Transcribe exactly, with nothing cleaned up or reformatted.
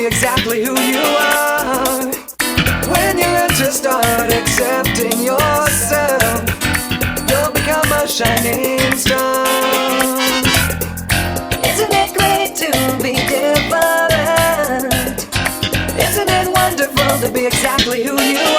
be exactly who you are. When you learn to start accepting yourself, you'll become a shining star. Isn't it great to be different? Isn't it wonderful to be exactly who you are?